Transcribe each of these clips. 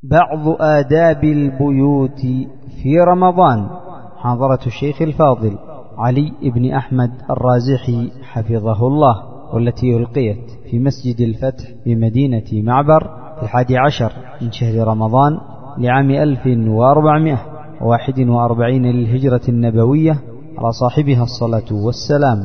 بعض آداب البيوت في رمضان. حاضرة الشيخ الفاضل علي بن أحمد الرازحي حفظه الله، والتي ألقيت في مسجد الفتح بمدينة معبر في 11 من شهر رمضان لعام 1441 للهجرة النبوية، على صاحبها الصلاة والسلام.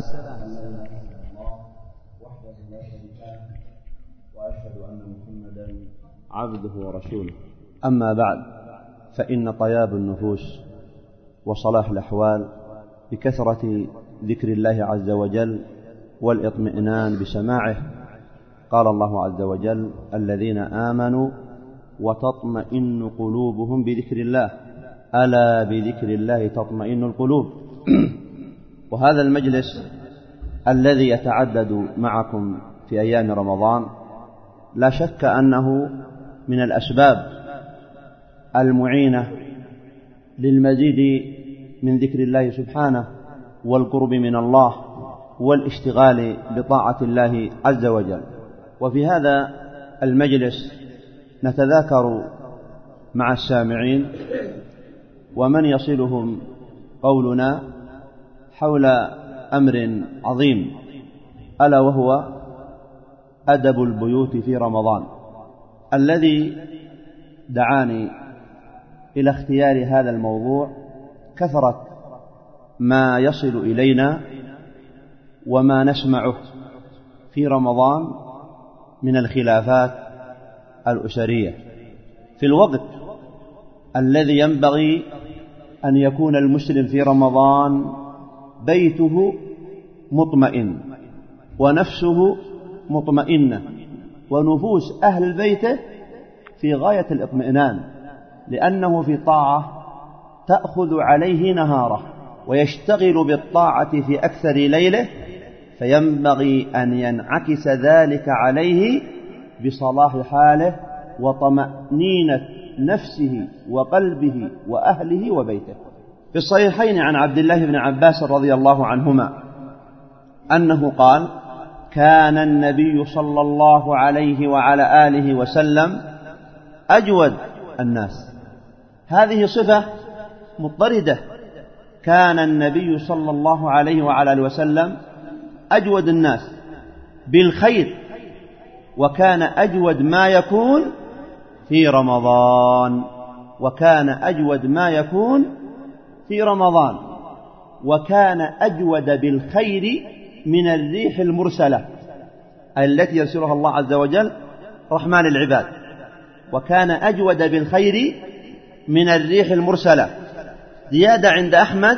وأشهد أن محمدا عبده ورسوله. أما بعد، فإن طياب النفوس وصلاح الأحوال بكثرة ذكر الله عز وجل والإطمئنان بسماعه. قال الله عز وجل: الذين آمنوا وتطمئن قلوبهم بذكر الله، ألا بذكر الله تطمئن القلوب. وهذا المجلس الذي يتعدد معكم في أيام رمضان لا شك أنه من الأسباب المعينة للمزيد من ذكر الله سبحانه والقرب من الله والاشتغال بطاعة الله عز وجل. وفي هذا المجلس نتذاكر مع السامعين ومن يصلهم قولنا حول أمر عظيم، ألا وهو أدب البيوت في رمضان. الذي دعاني إلى اختيار هذا الموضوع كثرة ما يصل إلينا وما نسمعه في رمضان من الخلافات الأسرية، في الوقت الذي ينبغي أن يكون المسلم في رمضان بيته مطمئن ونفسه مطمئنة ونفوس أهل بيته في غاية الإطمئنان، لأنه في طاعة تأخذ عليه نهاره ويشتغل بالطاعة في أكثر ليله، فينبغي أن ينعكس ذلك عليه بصلاح حاله وطمأنينة نفسه وقلبه وأهله وبيته. في الصحيحين عن عبد الله بن عباس رضي الله عنهما أنه قال: كان النبي صلى الله عليه وعلى آله وسلم أجود الناس. هذه صفة مضطردة، كان النبي صلى الله عليه وعلى آله وسلم أجود الناس بالخير، وكان أجود ما يكون في رمضان، وكان أجود ما يكون في رمضان، وكان أجود بالخير من الريح المرسلة التي يرسلها الله عز وجل رحمن العباد. وكان أجود بالخير من الريح المرسلة. زيادة عند أحمد: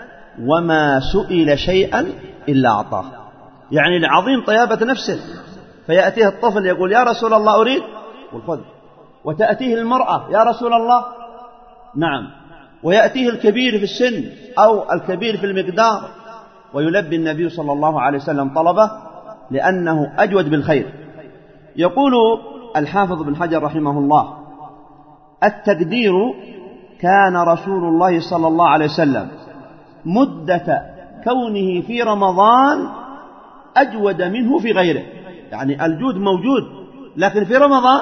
وما سئل شيئا إلا أعطاه. يعني لعظيم طيابة نفسه، فيأتيه الطفل يقول: يا رسول الله أريد، والخذ. وتأتيه المرأة: يا رسول الله، نعم. ويأتيه الكبير في السن أو الكبير في المقدار، ويلبي النبي صلى الله عليه وسلم طلبه، لأنه أجود بالخير. يقول الحافظ بن حجر رحمه الله: التقدير: كان رسول الله صلى الله عليه وسلم مدة كونه في رمضان أجود منه في غيره. يعني الجود موجود، لكن في رمضان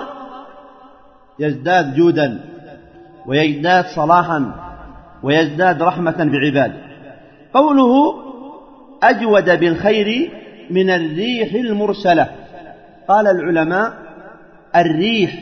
يزداد جودا ويزداد صلاحا ويزداد رحمة بعباده. قوله أجود بالخير من الريح المرسلة، قال العلماء: الريح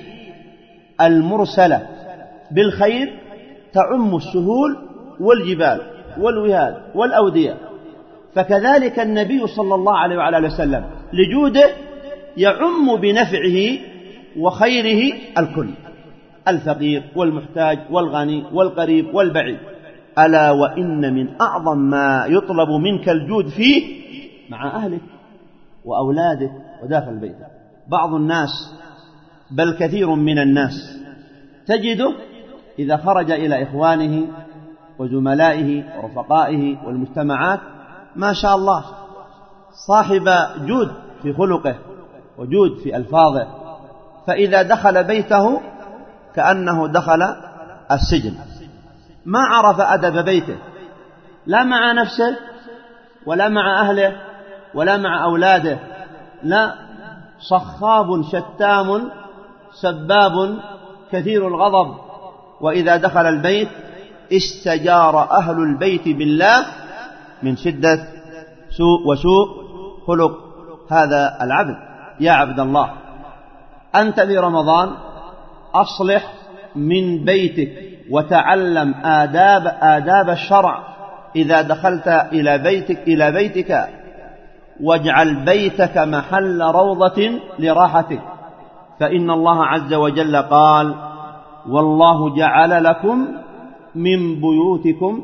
المرسلة بالخير تعم السهول والجبال والوهاد والأودية، فكذلك النبي صلى الله عليه وعلى وسلم لجوده يعم بنفعه وخيره الكل، الفقير والمحتاج والغني والقريب والبعيد. ألا وإن من أعظم ما يطلب منك الجود فيه مع أهلك وأولادك وداخل بيتك. بعض الناس، بل كثير من الناس، تجده إذا خرج إلى إخوانه وزملائه ورفقائه والمجتمعات ما شاء الله صاحب جود في خلقه وجود في ألفاظه، فإذا دخل بيته كأنه دخل السجن، ما عرف أدب بيته، لا مع نفسه ولا مع أهله ولا مع أولاده، لا، صخاب شتام سباب كثير الغضب، وإذا دخل البيت استجار أهل البيت بالله من شدة وسوء خلق هذا العبد. يا عبد الله، أنت في رمضان أصلح من بيتك وتعلم آداب الشرع إذا دخلت إلى بيتك، واجعل بيتك محل روضة لراحتك، فإن الله عز وجل قال: والله جعل لكم من بيوتكم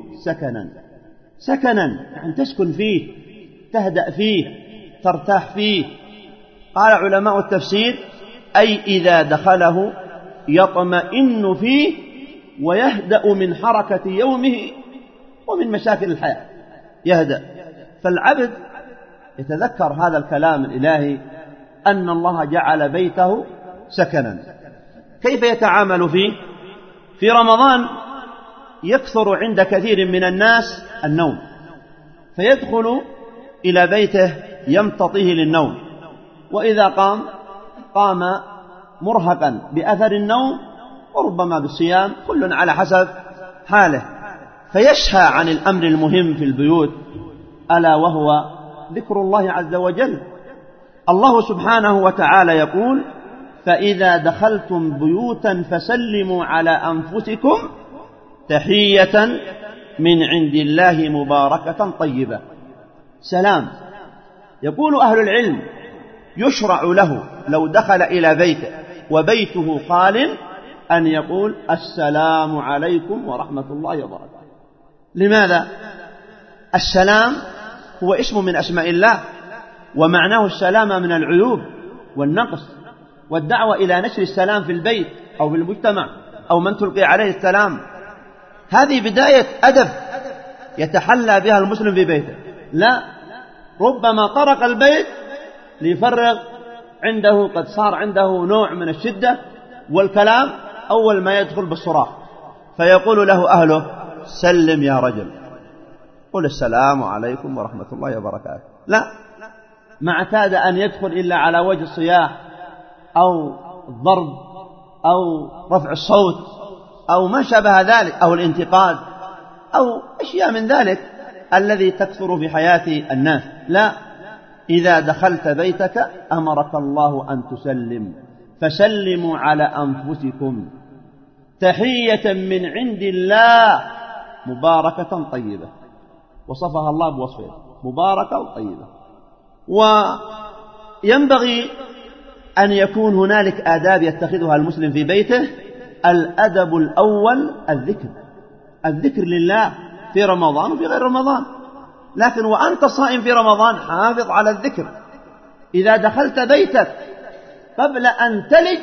سكنا، يعني تسكن فيه، تهدأ فيه، ترتاح فيه. قال علماء التفسير: أي إذا دخله يطمئن فيه ويهدأ من حركة يومه ومن مشاكل الحياة، يهدأ. فالعبد يتذكر هذا الكلام الإلهي أن الله جعل بيته سكنا. كيف يتعامل فيه؟ في رمضان يكثر عند كثير من الناس النوم، فيدخل إلى بيته يمتطيه للنوم، وإذا قام مرهقا بأثر النوم وربما بالصيام، كل على حسب حاله، فيشهى عن الأمر المهم في البيوت، ألا وهو ذكر الله عز وجل. الله سبحانه وتعالى يقول: فإذا دخلتم بيوتا فسلموا على أنفسكم تحية من عند الله مباركة طيبة. سلام. يقول أهل العلم: يشرع له لو دخل إلى بيته وبيته خال أن يقول: السلام عليكم ورحمة الله وبركاته. لماذا؟ السلام هو اسم من أسماء الله، ومعناه السلامة من العيوب والنقص، والدعوة إلى نشر السلام في البيت أو في المجتمع أو من تلقي عليه السلام. هذه بداية أدب يتحلى بها المسلم في بيته. لا، ربما طرق البيت ليفرغ عنده، قد صار عنده نوع من الشدة والكلام أول ما يدخل بالصراخ، فيقول له أهله: سلم يا رجل، قل السلام عليكم ورحمة الله وبركاته. لا، ما اعتاد أن يدخل إلا على وجه الصياح أو الضرب أو رفع الصوت أو ما شابه ذلك، أو الانتقاد أو أشياء من ذلك الذي تكثر في حياة الناس. لا، إذا دخلت بيتك أمرك الله أن تسلم، فسلموا على أنفسكم تحية من عند الله مباركة طيبة، وصفها الله بوصفه مباركة وطيبة. وينبغي أن يكون هنالك آداب يتخذها المسلم في بيته. الأدب الأول الذكر لله في رمضان وفي غير رمضان، لكن وأنت صائم في رمضان حافظ على الذكر. إذا دخلت بيتك قبل أن تلج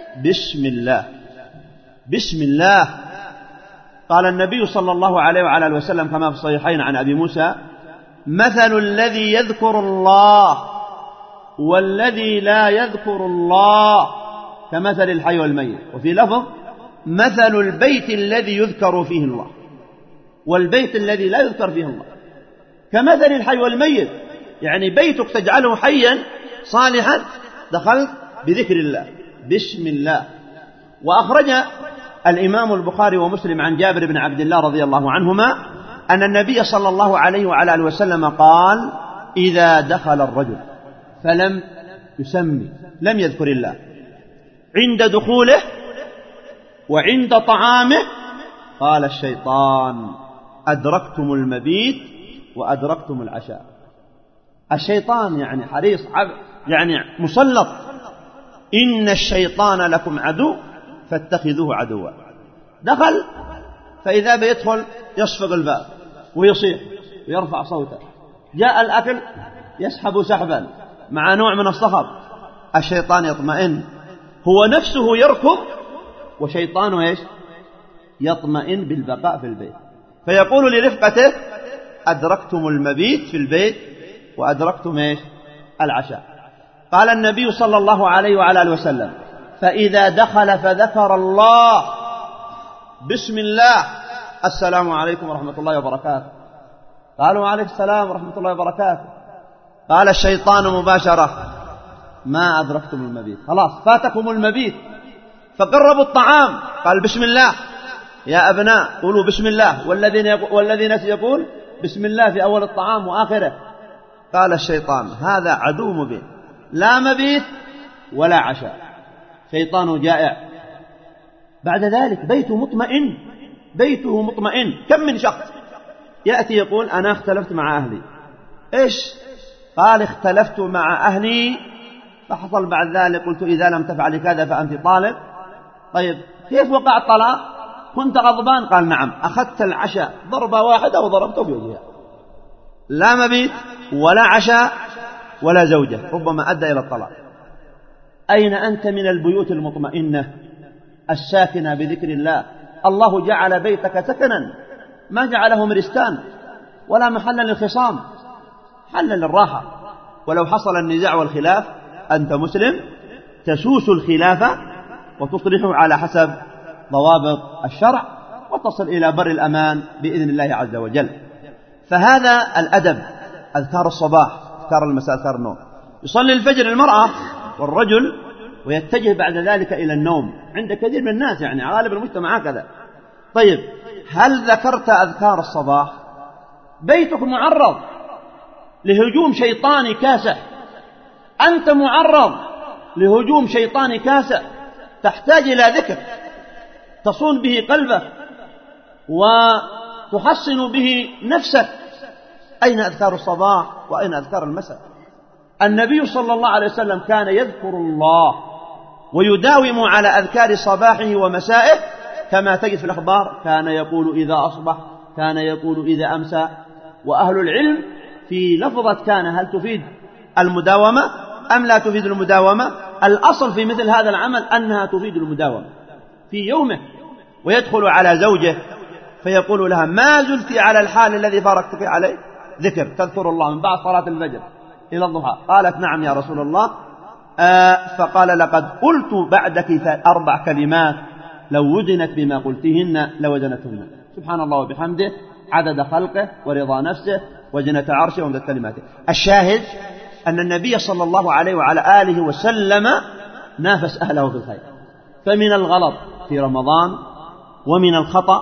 بسم الله. قال النبي صلى الله عليه وعلى آله وسلم كما في الصحيحين عن أبي موسى: مثل الذي يذكر الله والذي لا يذكر الله كمثل الحي والميت. وفي لفظ: مثل البيت الذي يذكر فيه الله والبيت الذي لا يذكر فيه الله كمثل الحي والميت، يعني بيتك تجعله حيا صالحا، دخلت بذكر الله بسم الله. وأخرج الإمام البخاري ومسلم عن جابر بن عبد الله رضي الله عنهما أن النبي صلى الله عليه وعلى آله وسلم قال: إذا دخل الرجل فلم يسمي، لم يذكر الله عند دخوله وعند طعامه، قال الشيطان: أدركتم المبيت وأدركتم العشاء. الشيطان يعني حريص، يعني مسلط. إن الشيطان لكم عدو فاتخذوه عدوا. دخل، فإذا بيدخل يصفق الباب ويصيح ويرفع صوته. جاء الأكل يسحب سحبا مع نوع من الصخب. الشيطان يطمئن، هو نفسه يركض وشيطانه ايش؟ يطمئن بالبقاء في البيت، فيقول لرفقته: أدركتم المبيت في البيت وأدركتم ايش؟ العشاء. قال النبي صلى الله عليه وعلى آله وسلم: فإذا دخل فذكر الله بسم الله: السلام عليكم ورحمة الله وبركاته. قالوا: وعليكم السلام ورحمة الله وبركاته. قال الشيطان مباشرة: ما أدركتم المبيت، خلاص فاتكم المبيت، فقربوا الطعام، قال بسم الله يا أبناء قولوا بسم الله، والذين يقول بسم الله في أول الطعام وآخره. قال الشيطان هذا عدو مبين، لا مبيت ولا عشاء، شيطان جائع. بعد ذلك بيته مطمئن. كم من شخص يأتي يقول أنا اختلفت مع أهلي. إيش؟ قال اختلفت مع أهلي فحصل بعد ذلك قلت إذا لم تفعل كذا فأنت طالب. طيب كيف وقع الطلاق؟ كنت غضبان؟ قال نعم. أخذت العشاء ضربة واحدة وضربته بوجهها، لا مبيت ولا عشاء ولا زوجة، ربما أدى إلى الطلاق. أين أنت من البيوت المطمئنة الساكنة بذكر الله؟ الله جعل بيتك سكنا، ما جعله مرستان ولا محلا للخصام، حلا للراحة. ولو حصل النزاع والخلاف أنت مسلم تسوس الخلافة وتصلحه على حسب ضوابط الشرع وتصل إلى بر الأمان بإذن الله عز وجل. فهذا الأدب، أذكار الصباح، أذكار المساء، أذكار النوم. يصلي الفجر المرأة والرجل ويتجه بعد ذلك إلى النوم عند كثير من الناس، يعني غالب المجتمع هكذا. طيب هل ذكرت أذكار الصباح؟ بيتك معرض لهجوم شيطاني كاسح، أنت معرض لهجوم شيطاني كاسح، تحتاج إلى ذكر تصون به قلبك وتحصن به نفسك. أين أذكار الصباح وأين أذكار المساء؟ النبي صلى الله عليه وسلم كان يذكر الله ويداوم على أذكار صباحه ومسائه كما تجد في الأخبار، كان يقول إذا أصبح، كان يقول إذا أمسى. وأهل العلم في لفظة كان هل تفيد المداومة أم لا تفيد المداومة؟ الأصل في مثل هذا العمل أنها تفيد المداومة في يومه. ويدخل على زوجه فيقول لها ما زلت على الحال الذي فارقتك عليه؟ ذكر تذكر الله من بعد صلاة الفجر إلى الضحى. قالت نعم يا رسول الله. فقال لقد قلت بعدك 4 كلمات لو وزنت بما قلتهن لوزنتهن، سبحان الله وبحمده عدد خلقه ورضا نفسه وزنة عرشه ومدد كلماته. الشاهد أن النبي صلى الله عليه وعلى آله وسلم نافس أهله في الخير. فمن الغلط في رمضان ومن الخطأ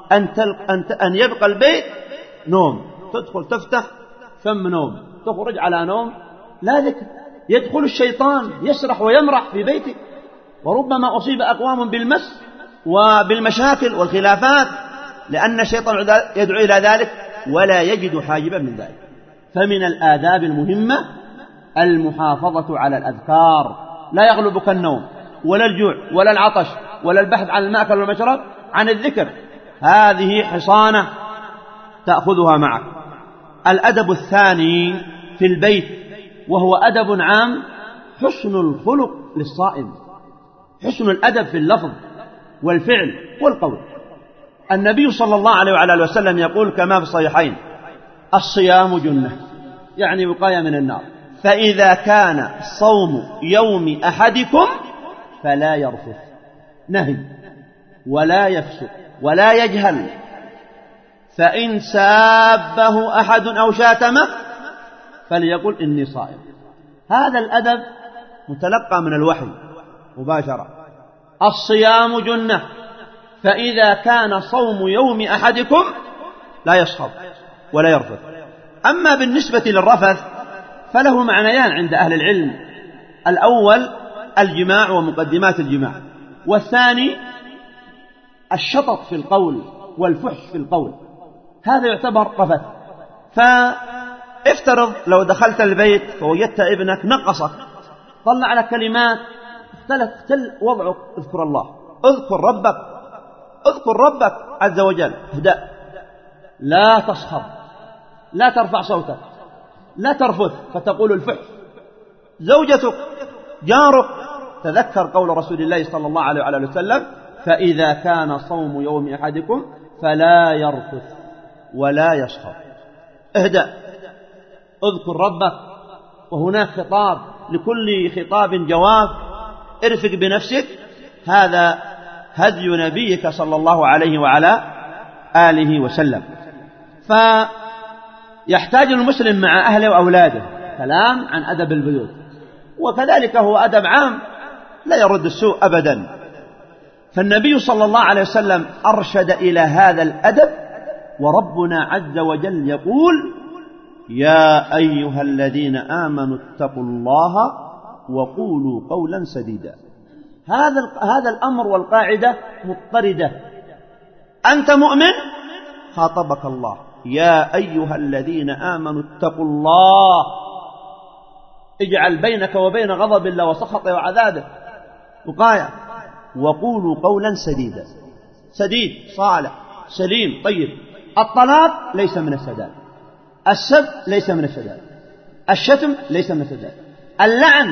أن يبقى البيت نوم، تدخل تفتح فم نوم، تخرج على نوم، لا ذكر. يدخل الشيطان يسرح ويمرح في بيتك، وربما أصيب أقوام بالمس وبالمشاكل والخلافات، لأن الشيطان يدعو إلى ذلك ولا يجد حاجبا من ذلك. فمن الآداب المهمة المحافظة على الأذكار، لا يغلبك النوم ولا الجوع ولا العطش ولا البحث عن المأكل والمشرب، عن الذكر. هذه حصانة تأخذها معك. الأدب الثاني في البيت وهو أدب عام، حسن الخلق للصائم، حسن الأدب في اللفظ والفعل والقول. النبي صلى الله عليه وعلى آله وسلم يقول كما في الصحيحين الصيام جنة، يعني وقاية من النار. فإذا كان صوم يوم أحدكم فلا يرفث، نهي، ولا يفسق ولا يجهل، فإن سابه أحد أو شاتمه فليقل إني صائم. هذا الأدب متلقى من الوحي مباشرة. الصيام جنة، فإذا كان صوم يوم أحدكم لا يصخب ولا يرفث. أما بالنسبة للرفث فله معنيان عند أهل العلم، الأول الجماع ومقدمات الجماع، والثاني الشطط في القول والفحش في القول، هذا يعتبر رفث. فافترض لو دخلت البيت فوجدت ابنك نقصك، طلع على كلمات اختل وضعك، اذكر الله، اذكر ربك عز وجل، اهدأ، لا تصخب، لا ترفع صوتك، لا ترفث فتقول الفحش. زوجتك، جارك، تذكر قول رسول الله صلى الله عليه وعلى وسلم فإذا كان صوم يوم أحدكم فلا يرفث ولا يصخب، اهدأ، اذكر ربك. وهناك خطاب، لكل خطاب جواب، ارفق بنفسك. هذا هدي نبيك صلى الله عليه وعلى آله وسلم. فيحتاج المسلم مع أهله وأولاده كلام عن أدب البيوت، وكذلك هو أدب عام لا يرد السوء أبدا. فالنبي صلى الله عليه وسلم أرشد إلى هذا الأدب، وربنا عز وجل يقول: يا أيها الذين آمنوا اتقوا الله وقولوا قولا سديدا. هذا الأمر والقاعدة مضطردة. أنت مؤمن، خاطبك الله: يا أيها الذين آمنوا اتقوا الله، اجعل بينك وبين غضب الله وسخطه وعذابه وقاية. وقولوا قولا سديدا، سديد صالح سليم طيب. الطلاق ليس من السداد، السب ليس من السداد، الشتم ليس من السداد، اللعن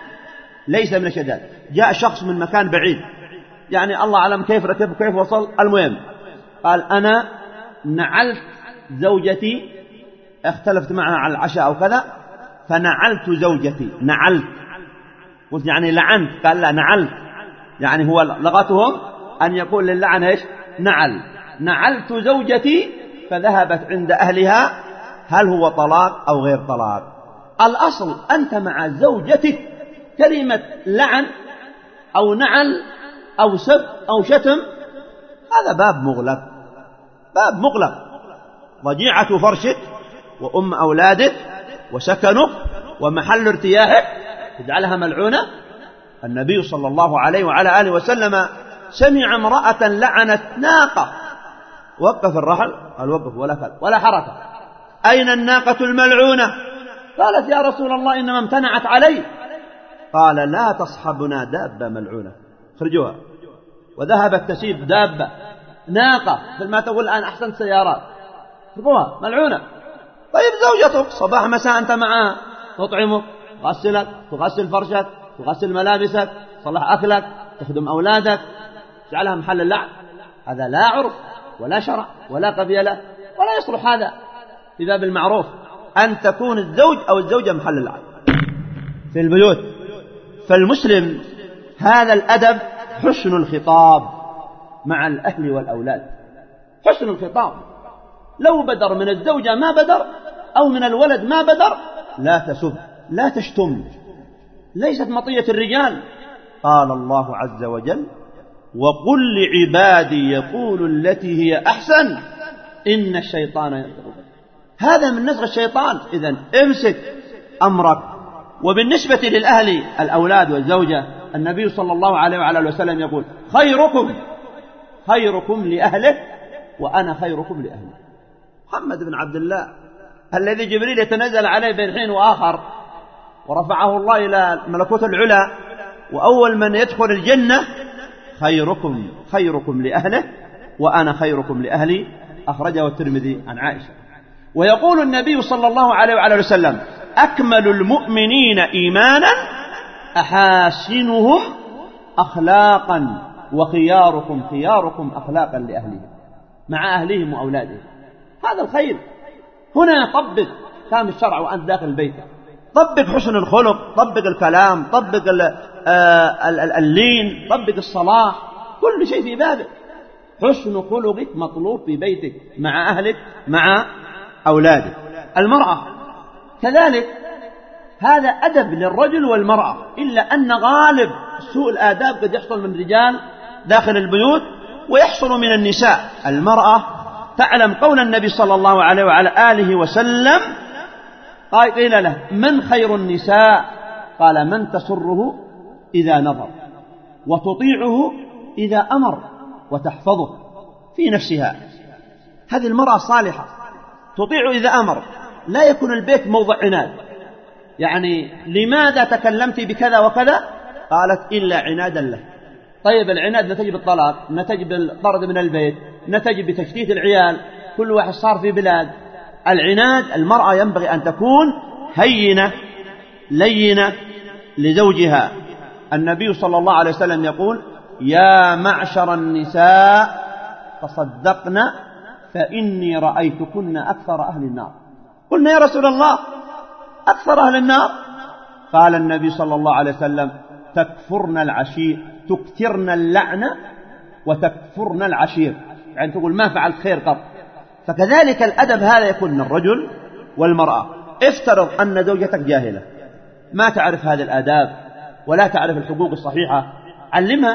ليس من السداد. جاء شخص من مكان بعيد، يعني الله أعلم كيف ركب وكيف وصل، المهم قال: أنا نعلت زوجتي، اختلفت معها على العشاء أو كذا، فنعلت زوجتي. نعلت، قلت يعني لعنت، قال لا نعلت، يعني هو لغتهم أن يقول للعن إيش؟ نعل. نعلت زوجتي، فذهبت عند أهلها، هل هو طلاق أو غير طلاق؟ الأصل أنت مع زوجتك، كلمة لعن أو نعل أو سب أو شتم هذا باب مغلق، باب مغلق. ضجيعة فرشك وأم أولادك وسكنك ومحل ارتياحك تجعلها ملعونة. النبي صلى الله عليه وعلى آله وسلم سمع امرأة لعنت ناقة، وقف الرحل، قال: وقف ولا حركة. أين الناقة الملعونة؟ قالت: يا رسول الله إنما امتنعت علي. قال: لا تصحبنا دابة ملعونة، خرجوها. وذهبت تسيب دابة ناقة، مثل ما تقول الآن أحسن سيارات، خرجوها ملعونة. طيب زوجتك صباح مساء أنت معها، تطعمك، تغسلك، تغسل فرشك، تغسل ملابسك، تصلح أكلك، تخدم أولادك، تجعلها محل اللعب. هذا لا عرف ولا شرع ولا قبيلة ولا يصلح هذا في باب المعروف أن تكون الزوج أو الزوجة محل اللعب في البيوت. فالمسلم هذا الأدب حسن الخطاب مع الأهل والأولاد، حسن الخطاب. لو بدر من الزوجة ما بدر أو من الولد ما بدر، لا تسب، لا تشتم، ليست مطية الرجال. قال الله عز وجل: وقل لعبادي يقولوا التي هي أحسن إن الشيطان ينزغ. هذا من نزغ الشيطان. إذن امسك أمرك. وبالنسبة للأهل الأولاد والزوجة، النبي صلى الله عليه وعلى آله وسلم يقول: خيركم لأهله وأنا خيركم لأهله. محمد بن عبد الله الذي جبريل يتنزل عليه بين حين وآخر، ورفعه الله إلى ملكوت العلا، وأول من يدخل الجنة: خيركم لأهله وأنا خيركم لأهلي. أخرجه الترمذي عن عائشة. ويقول النبي صلى الله عليه وعلى وسلم: أكمل المؤمنين إيمانا أحاسنهم أخلاقا وخياركم أخلاقا لأهلهم، مع أهلهم وأولادهم. هذا الخير. هنا طبق كام الشرع وأنت داخل البيت، طبق حسن الخلق، طبق الكلام، طبق اللين، طبق الصلاح، كل شيء في بابك. حسن خلقك مطلوب في بيتك مع أهلك مع أولادك. المرأة كذلك، هذا أدب للرجل والمرأة، إلا أن غالب سوء الآداب قد يحصل من الرجال داخل البيوت ويحصل من النساء. المرأة تعلم قول النبي صلى الله عليه وعلى آله وسلم، قيل له: من خير النساء؟ قال: من تسره إذا نظر، وتطيعه إذا أمر، وتحفظه في نفسها. هذه المرأة الصالحة تطيع إذا أمر، لا يكون البيت موضع عناد. يعني لماذا تكلمت بكذا وكذا؟ قالت: إلا عنادا له. طيب العناد نتج بالطلاق، نتج بالطرد من البيت، نتج بتشتيت العيال، كل واحد صار في بلاد. العناد، المرأة ينبغي أن تكون هينة لينة لزوجها. النبي صلى الله عليه وسلم يقول: يا معشر النساء تصدقن فإني رأيتكن أكثر أهل النار. قلنا: يا رسول الله أكثر أهل النار؟ قال النبي صلى الله عليه وسلم: تكفرن العشير، تكثرن اللعنة وتكفرن العشير، يعني تقول ما فعلت خير قط. فكذلك الأدب هذا يكون من الرجل والمرأة. افترض أن زوجتك جاهلة، ما تعرف هذه الآداب ولا تعرف الحقوق الصحيحة، علمها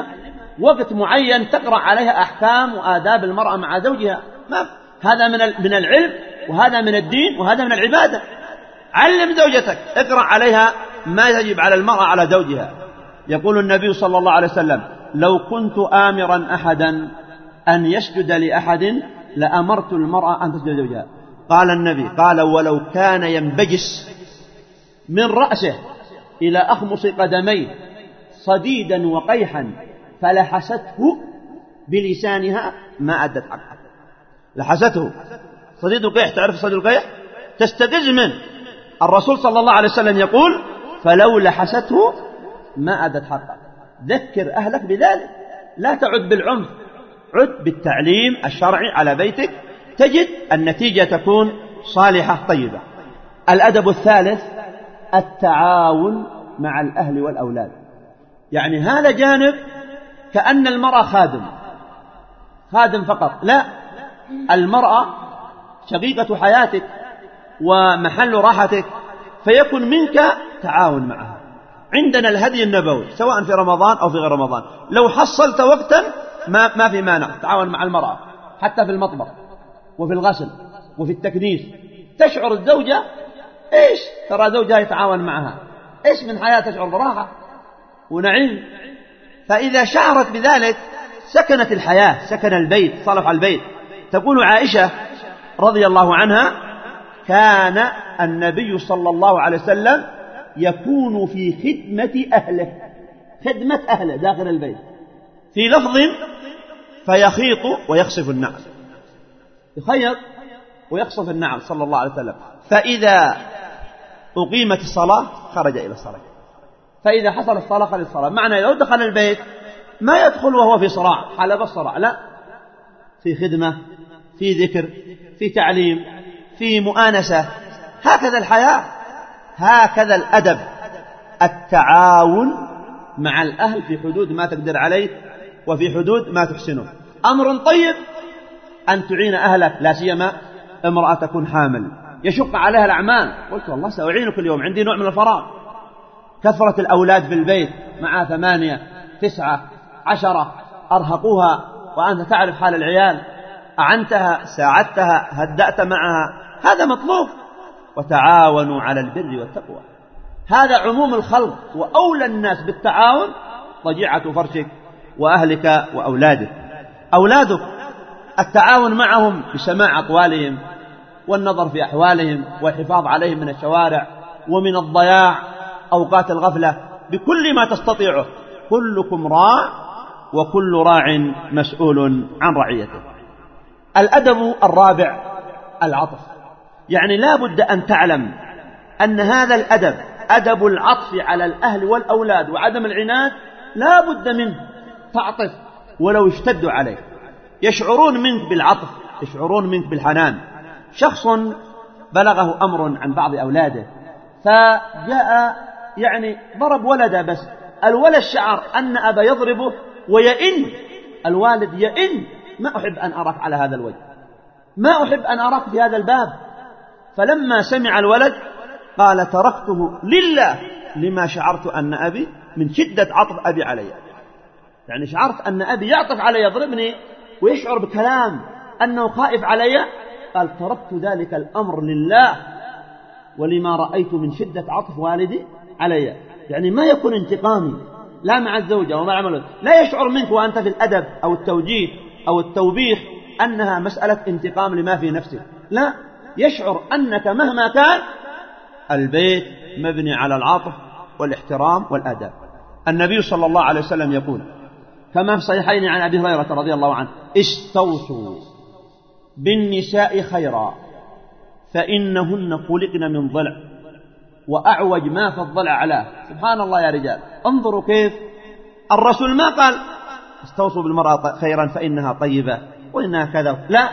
وقت معين تقرأ عليها أحكام وآداب المرأة مع زوجها، ما هذا من العلم، وهذا من الدين، وهذا من العبادة. علم زوجتك، اقرأ عليها ما يجب على المرأة على زوجها. يقول النبي صلى الله عليه وسلم: لو كنت آمرا أحدا أن يسجد لأحد لأمرت المرأة أن تسجد لزوجها. قال النبي: قال ولو كان ينبجس من رأسه إلى أخمص قدميه صديدا وقيحا فلحسته بلسانها ما أدت حقها. لحسته صديد وقيح، تعرف صديد القيح؟ تستفز منه. الرسول صلى الله عليه وسلم يقول: فلو لحسته ما أدت حقها. ذكر أهلك بذلك، لا تعد بالعنف، عد بالتعليم الشرعي على بيتك، تجد النتيجة تكون صالحة طيبة. الأدب الثالث التعاون مع الأهل والأولاد. يعني هذا جانب كأن المرأة خادم فقط، لا، المرأة شقيقة حياتك ومحل راحتك، فيكن منك تعاون معها. عندنا الهدي النبوي سواء في رمضان أو في غير رمضان، لو حصلت وقتا ما في مانع تعاون مع المرأة، حتى في المطبخ وفي الغسل وفي التكنيس. تشعر الزوجة إيش ترى زوجها يتعاون معها، إيش من حياة تشعر براحة ونعيم. فإذا شعرت بذلك سكنت الحياة، سكن البيت، صلح البيت. تقول عائشة رضي الله عنها: كان النبي صلى الله عليه وسلم يكون في خدمة أهله داخل البيت، في لفظ فيخيط ويخصف النعل، يخيط ويخصف النعل صلى الله عليه وسلم. فإذا أقيمت الصلاة خرج إلى الصلاة، فإذا حصل الصلاة خرج الصلاة. معنى لو دخل البيت ما يدخل وهو في صراع، حلب الصراع، لا، في خدمة، في ذكر، في تعليم، في مؤانسة. هكذا الحياة، هكذا الأدب، التعاون مع الأهل في حدود ما تقدر عليه وفي حدود ما تحسنه. أمر طيب أن تعين أهلك، لا سيما امرأة تكون حامل يشق عليها الأعمال. قلت والله سأعينك اليوم، عندي نوع من الفراغ. كثرة الأولاد في البيت مع 8 9 10 أرهقوها، وأنت تعرف حال العيال، أعنتها، ساعدتها، هدأت معها، هذا مطلوب. وتعاونوا على البر والتقوى، هذا عموم الخلق، وأولى الناس بالتعاون ضجيعة فرشك وأهلك وأولادك. أولادك التعاون معهم بسماع أقوالهم والنظر في أحوالهم والحفاظ عليهم من الشوارع ومن الضياع، أوقات الغفلة، بكل ما تستطيعه. كلكم راع وكل راع مسؤول عن رعيته. الأدب الرابع العطف. يعني لا بد أن تعلم أن هذا الأدب، أدب العطف على الأهل والأولاد وعدم العناد، لا بد منه. تعطف ولو اشتدوا عليك، يشعرون منك بالعطف، يشعرون منك بالحنان. شخص بلغه أمر عن بعض أولاده، فجاء يعني ضرب ولده، بس الولد شعر أن أبا يضربه ويئن، الوالد يئن: ما أحب أن أراك على هذا الوجه، ما أحب أن أراك في هذا الباب. فلما سمع الولد قال: تركته لله لما شعرت أن أبي من شدة عطف أبي علي، يعني شعرت أن أبي يعطف علي، يضربني ويشعر بكلام أنه خائف علي. قال: تركت ذلك الأمر لله ولما رأيت من شدة عطف والدي علي. يعني ما يكون انتقامي، لا مع الزوجة ومع عمله، لا يشعر منك وأنت في الأدب أو التوجيه أو التوبيخ أنها مسألة انتقام لما في نفسك، لا، يشعر أنك مهما كان البيت مبني على العطف والاحترام والأدب. النبي صلى الله عليه وسلم يقول كما في صحيحين عن أبي هريرة رضي الله عنه: استوصوا بالنساء خيرا فإنهن خلقن من ضلع وأعوج ما في الضلع علاه. سبحان الله يا رجال، انظروا كيف الرسول ما قال استوصوا بالمرأة خيرا فإنها طيبة وإنها كذا، لا،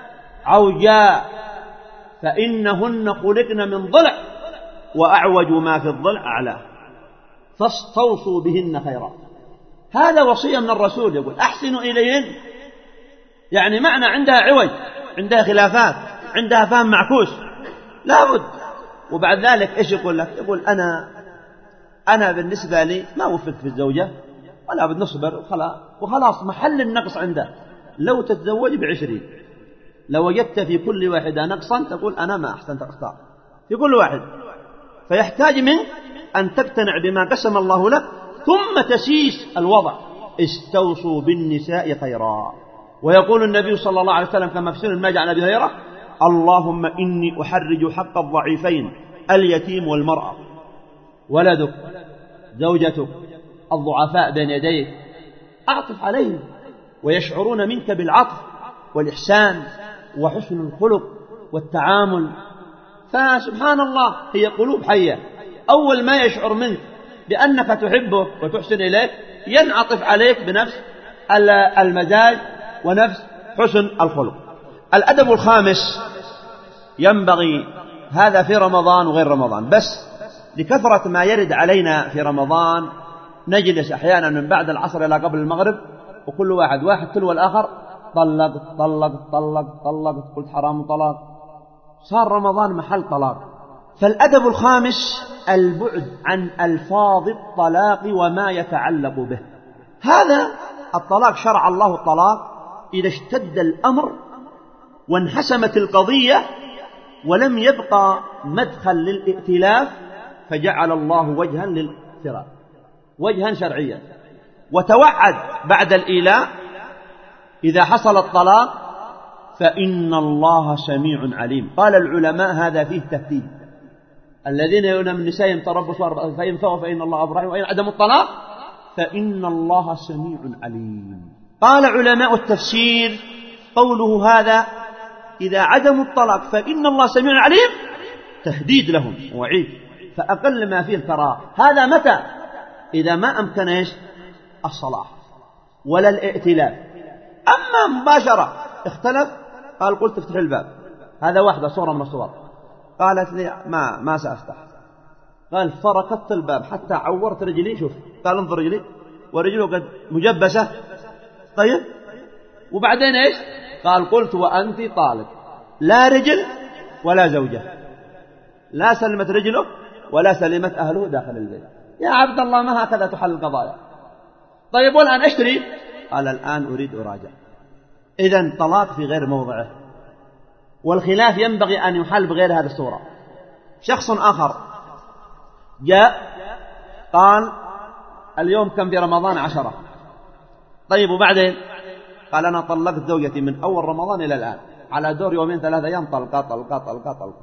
عوجاء فإنهن خلقن من ضلع وأعوج ما في الضلع أعلاه فاستوصوا بهن خيرا. هذا وصية من الرسول، يقول أحسنوا إليهن. يعني معنى عندها عوج، عندها خلافات، عندها فهم معكوس، لا بد. وبعد ذلك إيش يقول لك؟ يقول أنا بالنسبة لي ما وفقت في الزوجة، ولا بد نصبر وخلاص محل النقص عنده. لو تتزوج ب20 لو وجدت في كل واحدة نقصا تقول أنا ما أحسنت أختار في كل واحد، فيحتاج منك أن تقتنع بما قسم الله لك ثم تسيس الوضع. استوصوا بالنساء خيرا. ويقول النبي صلى الله عليه وسلم كما في سنن ماجه عن أبي هريرة: اللهم إني أحرج حق الضعيفين اليتيم والمرأة، ولدك زوجتك الضعفاء بين يديك، أعطف عليهم ويشعرون منك بالعطف والإحسان وحسن الخلق والتعامل. فسبحان الله هي قلوب حية، أول ما يشعر منك بأنك تحبه وتحسن إليك ينعطف عليك بنفس المزاج ونفس حسن الخلق. الأدب الخامس ينبغي هذا في رمضان وغير رمضان، بس لكثرة ما يرد علينا في رمضان نجلس أحيانا من بعد العصر إلى قبل المغرب وكل واحد تلو الآخر طلق قلت حرام طلاق، صار رمضان محل طلاق. فالأدب الخامس البعد عن ألفاظ الطلاق وما يتعلق به. هذا الطلاق شرع الله الطلاق إذا اشتد الأمر وانحسمت القضية ولم يبقى مدخل للائتلاف، فجعل الله وجها للفراق، وجها شرعيا، وتوعد بعد الإيلاء إذا حصل الطلاق فإن الله سميع عليم. قال العلماء هذا فيه تهديد. الذين يؤمنون من نسائهم تربصوا فإن فاءوا فإن الله غفور رحيم وإن عدموا الطلاق فإن الله سميع عليم. قال علماء التفسير قوله هذا إذا عدموا الطلاق فإن الله سميع عليم تهديد لهم وعيد، فأقل ما فيه الكراهة. هذا متى؟ إذا ما أمكن الصلاح ولا الائتلاف. أما مباشرة اختلف قال قلت افتح الباب، هذا واحدة صورة من الصور، قالت لي ما سأفتح، قال فركضت الباب حتى عورت رجلي، شوف قال انظر رجلي ورجله قد مجبسة، طيب وبعدين ايش؟ قال قلت وأنت طالق، لا رجل ولا زوجة، لا سلمت رجله ولا سلمت أهله داخل البيت. يا عبد الله ما هكذا تحل القضايا. طيب والآن اشتري؟ قال الآن أريد أراجع. إذن طلاق في غير موضعه، والخلاف ينبغي أن يحل بغير هذه الصورة. شخص آخر جاء قال اليوم كم في رمضان 10، طيب وبعدين؟ قال أنا طلقت زوجتي من أول رمضان إلى الآن على دور يومين 3 أيام طلقة.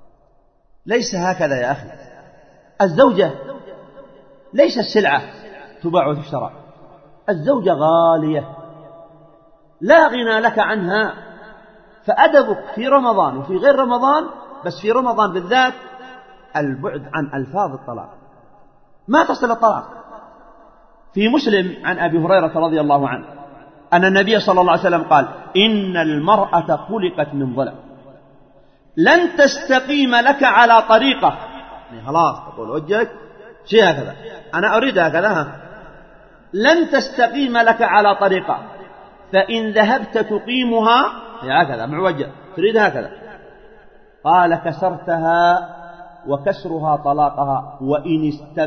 ليس هكذا يا أخي. الزوجة ليست سلعة تباع وتشترى، الزوجة غالية لا غنى لك عنها. فأدبك في رمضان وفي غير رمضان، بس في رمضان بالذات البعد عن ألفاظ الطلاق، ما تصل الطلاق. في مسلم عن أبي هريرة رضي الله عنه أن النبي صلى الله عليه وسلم قال إن المرأة خلقت من ضلع لن تستقيم لك على طريقة، يعني خلاص تقول وجهك شيء هكذا، أنا أريد هكذا، لن تستقيم لك على طريقة، فإن ذهبت تقيمها هكذا معوجة تريد هكذا، قال كسرتها وكسرها طلاقها، وإن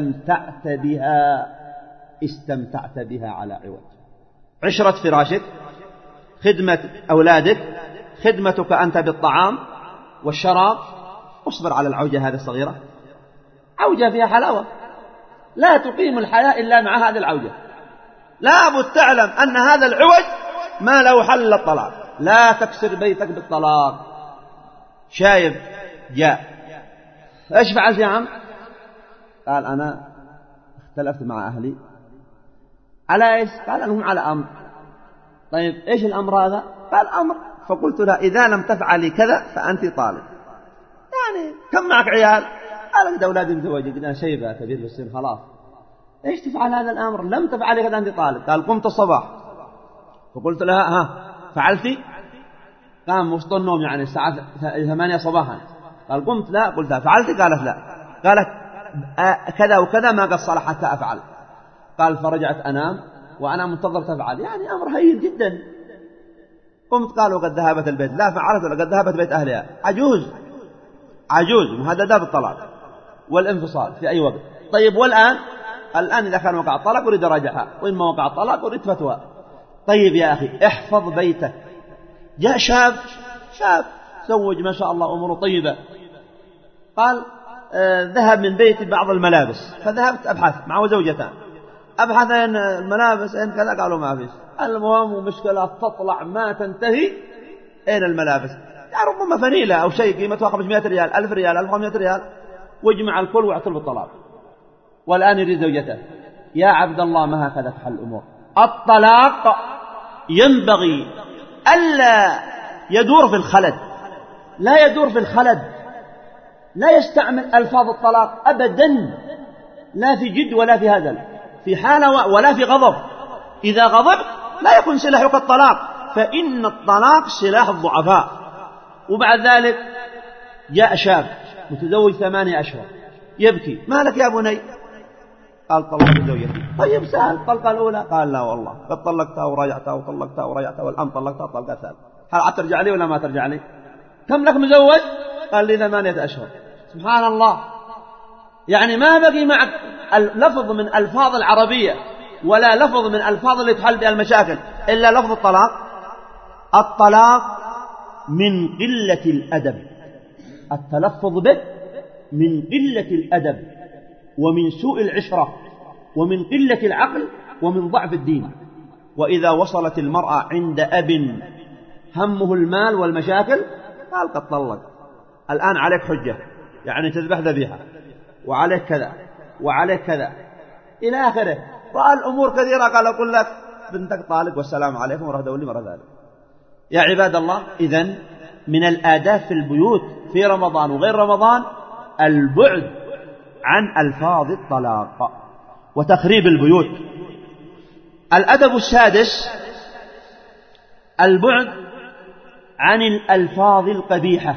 استمتعت بها على عوج. عشرة فراشك، خدمة أولادك، خدمتك أنت بالطعام والشراب، اصبر على العوجة هذه الصغيرة، عوجة فيها حلاوة، لا تقيم الحياة إلا مع هذه العوجة. لا بد تعلم أن هذا العوج ما له حل الطلاق، لا تكسر بيتك بالطلاق. شايب جاء ايش فعلت يا عم؟ قال أنا اختلفت مع أهلي على ايش؟ قال أنهم على أمر. طيب ايش الأمر هذا؟ قال أمر، فقلت له إذا لم تفعلي كذا فأنت طالب. يعني كم معك عيال؟ قال قد أولادي متزوجين، قلنا شيبة كبير بالسن خلاص، ايش تفعل هذا الأمر؟ لم تفعلي كذا أنت طالب. قال قمت الصباح فقلت لها فعلتي؟ قام وسط النوم يعني الساعة 8 صباحا. قال قمت لا. قلت فعلتي؟ قالت لا. قالت كذا وكذا ما قصر حتى أفعل. قال فرجعت أنام وأنا منتظر تفعل، يعني أمر هين جدا. قمت قال وقد ذهبت البيت، لا فعلت وقد ذهبت بيت أهلها، عجوز مهددة بالطلاق والانفصال في أي وقت. طيب والآن؟ الآن إذا كان وقع الطلاق أريد أراجعها، وإما وقع الطلاق أريد فتوى. طيب يا أخي احفظ بيتك. جاء شاب زوج ما شاء الله أموره طيبة، قال ذهب من بيتي بعض الملابس، فذهبت أبحث معه زوجتان، أبحث أين الملابس أين كذا، قالوا ما فيش. المهم مشكلة تطلع ما تنتهي، أين الملابس؟ يعني ربما فنيلة أو شيء قيمتها 500 ريال 1000 ريال 1500 ريال، واجمع الكل واعترف بالطلاق، والآن يريد زوجته. يا عبد الله ما هكذا تحل الأمور. الطلاق ينبغي ألا يدور في الخلد، لا يدور في الخلد، لا يستعمل ألفاظ الطلاق أبدا، لا في جد ولا في هزل، في حالة ولا في غضب. إذا غضب لا يكون سلاحك الطلاق، فإن الطلاق سلاح الضعفاء. وبعد ذلك جاء شاب متزوج 8 أشهر يبكي، ما لك يا بني؟ قال طلقت زوجتي. طيب سأل الطلقة الأولى؟ قال لا والله قد طلقتها ورجعتها وطلقتها ورجعتها، والآن طلقتها طلقة ثالثة. هل ترجع لي ولا ما ترجع لي؟ كم لك مزوج؟ قال لي 8 أشهر. سبحان الله، يعني ما بقي معك لفظ من ألفاظ العربية ولا لفظ من ألفاظ اللي تحل بها المشاكل إلا لفظ الطلاق. الطلاق من قلة الأدب، التلفظ به من قلة الأدب ومن سوء العشرة ومن قلة العقل ومن ضعف الدين. وإذا وصلت المرأة عند أب همه المال والمشاكل قال قد طلق، الآن عليك حجة، يعني تذبح ذبيحة، وعليك كذا وعليك كذا إلى آخره. رأى الأمور كثيرة، قال أقول لك بنتك طالق والسلام عليكم وراه دولي مرة ذلك. يا عباد الله، إذن من الآداب في البيوت في رمضان وغير رمضان البعد عن ألفاظ الطلاق وتخريب البيوت. الأدب السادس البعد عن الألفاظ القبيحة،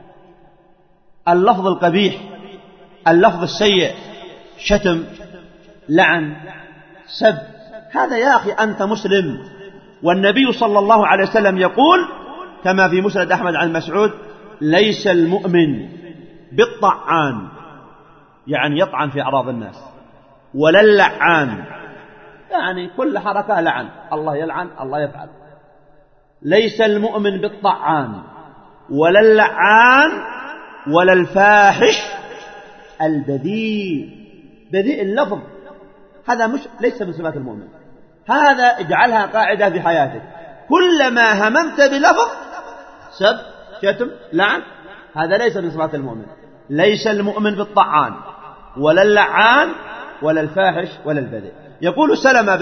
اللفظ القبيح، اللفظ السيء، شتم، لعن، سب. هذا يا أخي أنت مسلم، والنبي صلى الله عليه وسلم يقول كما في مسند أحمد عن مسعود: ليس المؤمن بالطعان، يعني يطعن في أعراض الناس، ولا اللعان، يعني كل حركة لعن، الله يلعن الله يفعل. ليس المؤمن بالطعان ولا اللعان ولا الفاحش البذيء. بذيء اللفظ هذا ليس من صفات المؤمن. هذا اجعلها قاعدة في حياتك، كلما هممت بلفظ سب شتم لعن هذا ليس من صفات المؤمن. ليس المؤمن بالطعان ولا اللعان ولا الفاحش ولا البذيء. يقول سلمة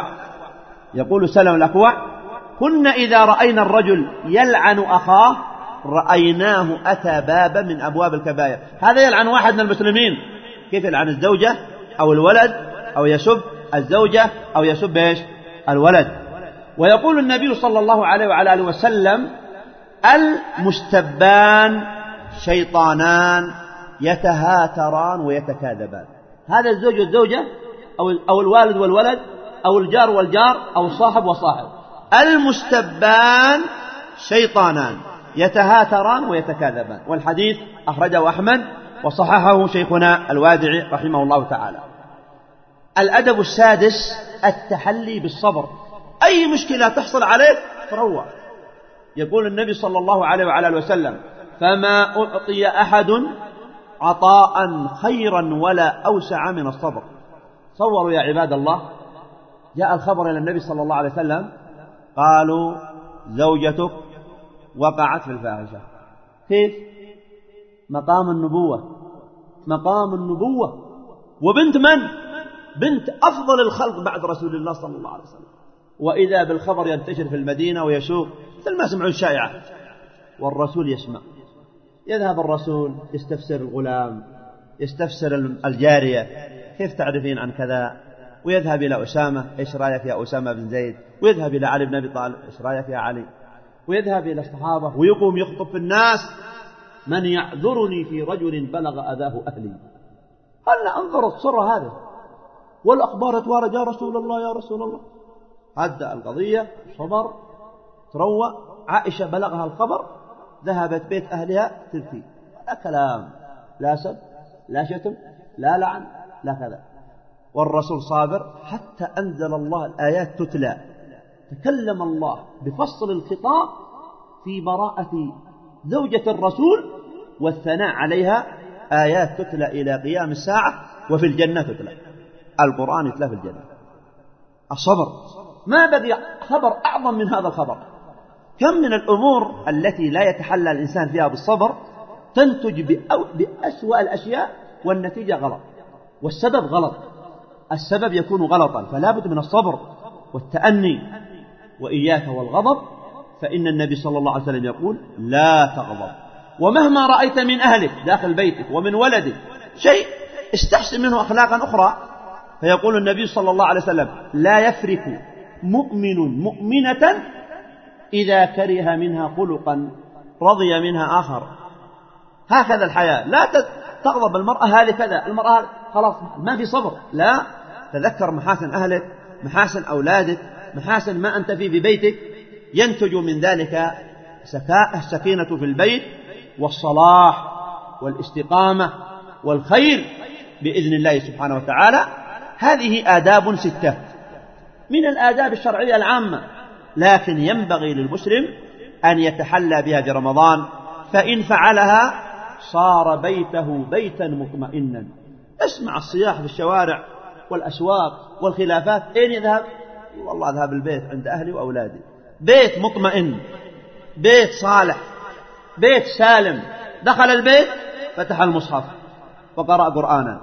الأكوع: كنا إذا رأينا الرجل يلعن أخاه رأيناه أتى بابا من أبواب الكبائر. هذا يلعن واحد من المسلمين، كيف يلعن الزوجة أو الولد أو يسب الزوجة أو يسب إيش الولد. ويقول النبي صلى الله عليه وعلى آله وسلم: المستبان شيطانان يتهاتران ويتكاذبان. هذا الزوج والزوجة أو الوالد والولد أو الجار والجار أو الصاحب والصاحب. المستبان شيطانان يتهاتران ويتكاذبان. والحديث أخرجه أحمد وصححه شيخنا الوادعي رحمه الله تعالى. الأدب السادس التحلي بالصبر. أي مشكلة تحصل عليك تروع. يقول النبي صلى الله عليه وعلى آله وسلم: فما أعطي أحد عطاء خيرا ولا أوسع من الصبر. صوروا يا عباد الله، جاء الخبر إلى النبي صلى الله عليه وسلم، قالوا: زوجتك وقعت في الفاحشة. كيف؟ مقام النبوة، وبنت من؟ بنت أفضل الخلق بعد رسول الله صلى الله عليه وسلم. وإذا بالخبر ينتشر في المدينة ويسوق مثل ما سمعوا الشائعة، والرسول يسمع. يذهب الرسول يستفسر الغلام، يستفسر الجارية: كيف تعرفين عن كذا؟ ويذهب إلى أسامة: إيش رأيك يا أسامة بن زيد؟ ويذهب إلى علي بن أبي طالب: إيش رأيك يا علي؟ ويذهب إلى الصحابة ويقوم يخطب في الناس: من يعذرني في رجل بلغ أذاه أهلي؟ قال: أنظر الصرة هذا، والأخبار توارد: يا رسول الله يا رسول الله. هدأ القضية، صبر، تروى. عائشة بلغها الخبر، ذهبت بيت أهلها تبكي. لا كلام، لا سب، لا شتم، لا لعن، لا كذا. والرسول صابر حتى أنزل الله الآيات تتلى. تكلم الله بفصل الخطاب في براءة زوجة الرسول والثناء عليها، آيات تتلى إلى قيام الساعة، وفي الجنة تتلى، القرآن يتلى في الجنة. الصبر، ما بقي خبر أعظم من هذا الخبر. كم من الأمور التي لا يتحلى الإنسان فيها بالصبر تنتج بأسوأ الأشياء والنتيجة غلط، والسبب غلط، السبب يكون غلطا، فلا بد من الصبر والتأني. وإياك والغضب، فإن النبي صلى الله عليه وسلم يقول لا تغضب، ومهما رأيت من أهلك داخل بيتك ومن ولدك شيء استحسن منه أخلاقا أخرى، فيقول النبي صلى الله عليه وسلم لا يفرك مؤمن مؤمنة إذا كره منها خلقا رضي منها آخر. هكذا الحياة، لا تغضب المرأة هكذا، المرأة خلاص ما في صبر، لا، تذكر محاسن أهلك، محاسن أولادك، محاسن ما أنت فيه في بيتك، ينتج من ذلك السكينة في البيت والصلاح والاستقامة والخير بإذن الله سبحانه وتعالى. هذه آداب 6 من الآداب الشرعية العامة، لكن ينبغي للمسلم أن يتحلى بها في رمضان، فإن فعلها صار بيته بيتا مطمئنا. اسمع الصياح في الشوارع والأسواق والخلافات، أين يذهب؟ والله أذهب البيت عند أهلي وأولادي. بيت مطمئن، بيت صالح، بيت سالم، دخل البيت فتح المصحف وقرأ قرآنا،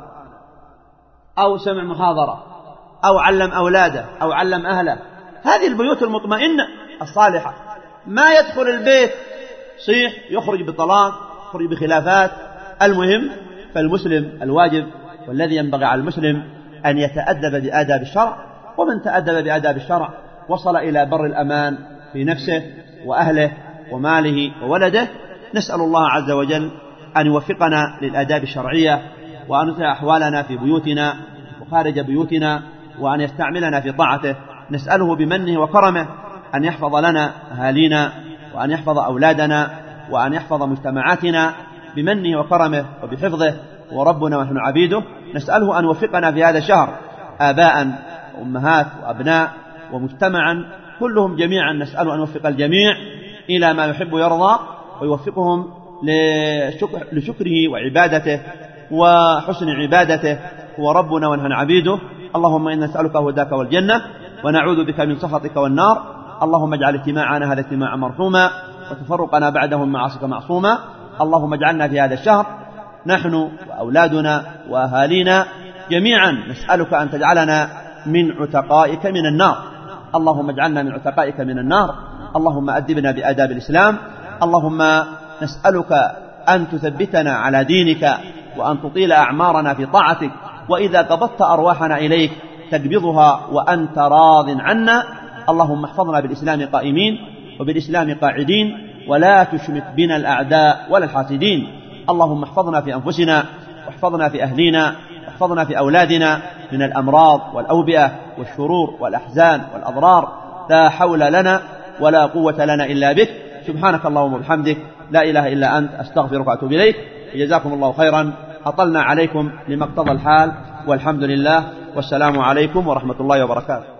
أو سمع محاضرة، أو علم أولاده، أو علم أهله. هذه البيوت المطمئنة الصالحة. ما يدخل البيت صيح، يخرج بطلاق، يخرج بخلافات. المهم، فالمسلم الواجب والذي ينبغي على المسلم أن يتأدب بآداب الشرع، ومن تأدب بآداب الشرع وصل إلى بر الأمان في نفسه وأهله وماله وولده. نسأل الله عز وجل أن يوفقنا للآداب الشرعية، وأن يصلح أحوالنا في بيوتنا وخارج بيوتنا، وأن يستعملنا في طاعته. نسأله بمنه وكرمه أن يحفظ لنا أهالينا، وأن يحفظ أولادنا، وأن يحفظ مجتمعاتنا بمنه وكرمه وبحفظه، وربنا ونحن عبيده. نسأله أن يوفقنا في هذا الشهر آباء وأمهات وأبناء ومجتمعا كلهم جميعا، نسأله أن يوفق الجميع إلى ما يحب ويرضى، ويوفقهم لشكره وعبادته وحسن عبادته. هو ربنا ونحن عبيده. اللهم إنا نسألك هداك والجنة، ونعوذ بك من سخطك والنار. اللهم اجعل اجتماعنا هذا اجتماعا مرحوما، وتفرقنا بعده من معاصيك معصوما. اللهم اجعلنا في هذا الشهر نحن وأولادنا وأهالينا جميعا نسألك أن تجعلنا من عتقائك من النار. اللهم اجعلنا من عتقائك من النار. اللهم أدبنا بآداب الإسلام. اللهم نسألك أن تثبتنا على دينك، وأن تطيل أعمارنا في طاعتك، وإذا قبضت أرواحنا إليك تقبضها وأنت راض عنا. اللهم احفظنا بالإسلام قائمين وبالإسلام قاعدين، ولا تشمت بنا الأعداء ولا الحاسدين. اللهم احفظنا في أنفسنا، واحفظنا في أهلينا، واحفظنا في أولادنا من الأمراض والأوبئة والشرور والأحزان والأضرار. لا حول لنا ولا قوة لنا إلا بك. سبحانك اللهم وبحمدك، لا إله إلا أنت، أستغفرك وأتوب إليك. جزاكم الله خيرا. أطلنا عليكم لما اقتضى الحال، والحمد لله، والسلام عليكم ورحمة الله وبركاته.